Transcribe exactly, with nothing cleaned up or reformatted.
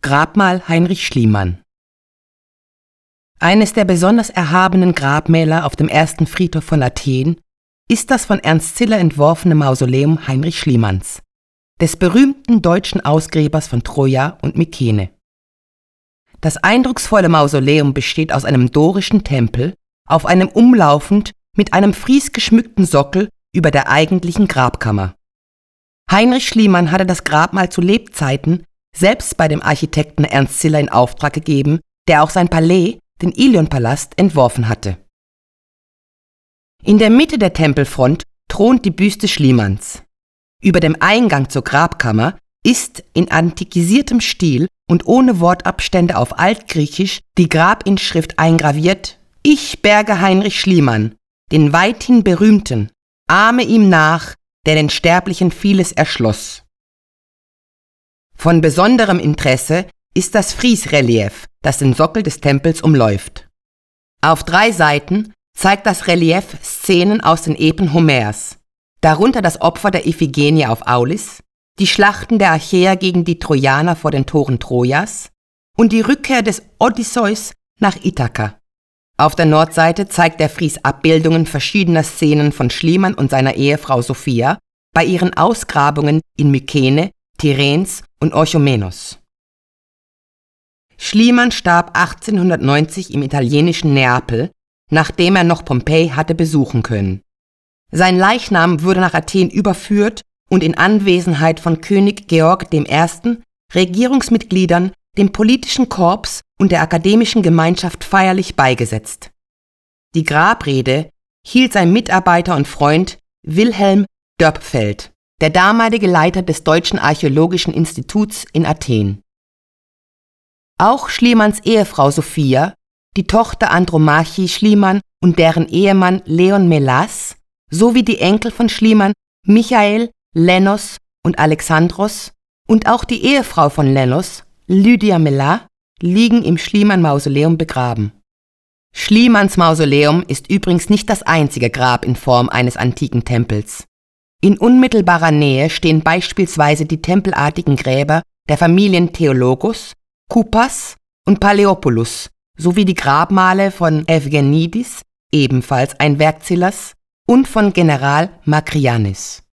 Grabmal Heinrich Schliemann. Eines der besonders erhabenen Grabmäler auf dem ersten Friedhof von Athen ist das von Ernst Ziller entworfene Mausoleum Heinrich Schliemanns, des berühmten deutschen Ausgräbers von Troja und Mykene. Das eindrucksvolle Mausoleum besteht aus einem dorischen Tempel, auf einem umlaufend mit einem Fries geschmückten Sockel über der eigentlichen Grabkammer. Heinrich Schliemann hatte das Grabmal zu Lebzeiten selbst bei dem Architekten Ernst Ziller in Auftrag gegeben, der auch sein Palais, den Ilion-Palast, entworfen hatte. In der Mitte der Tempelfront thront die Büste Schliemanns. Über dem Eingang zur Grabkammer ist in antikisiertem Stil und ohne Wortabstände auf Altgriechisch die Grabinschrift eingraviert: Ich berge Heinrich Schliemann, den weithin berühmten, ahme ihm nach, der den Sterblichen vieles erschloss. Von besonderem Interesse ist das Friesrelief, das den Sockel des Tempels umläuft. Auf drei Seiten zeigt das Relief Szenen aus den Epen Homers, darunter das Opfer der Iphigenie auf Aulis, die Schlachten der Achäer gegen die Trojaner vor den Toren Trojas und die Rückkehr des Odysseus nach Ithaka. Auf der Nordseite zeigt der Fries Abbildungen verschiedener Szenen von Schliemann und seiner Ehefrau Sophia bei ihren Ausgrabungen in Mykene, Tiryns und Orchomenos. Schliemann starb achtzehnhundertneunzig im italienischen Neapel, nachdem er noch Pompeji hatte besuchen können. Sein Leichnam wurde nach Athen überführt und in Anwesenheit von König Georg der Erste., Regierungsmitgliedern, dem politischen Korps und der akademischen Gemeinschaft feierlich beigesetzt. Die Grabrede hielt sein Mitarbeiter und Freund Wilhelm Dörpfeld, der damalige Leiter des Deutschen Archäologischen Instituts in Athen. Auch Schliemanns Ehefrau Sophia, die Tochter Andromachi Schliemann und deren Ehemann Leon Melas, sowie die Enkel von Schliemann Michael, Lennos und Alexandros und auch die Ehefrau von Lennos, Lydia Mela, liegen im Schliemann-Mausoleum begraben. Schliemanns Mausoleum ist übrigens nicht das einzige Grab in Form eines antiken Tempels. In unmittelbarer Nähe stehen beispielsweise die tempelartigen Gräber der Familien Theologos, Koupas und Paleopoulos sowie die Grabmale von Evgenidis, ebenfalls ein Werk Zillers, und von General Makrianis.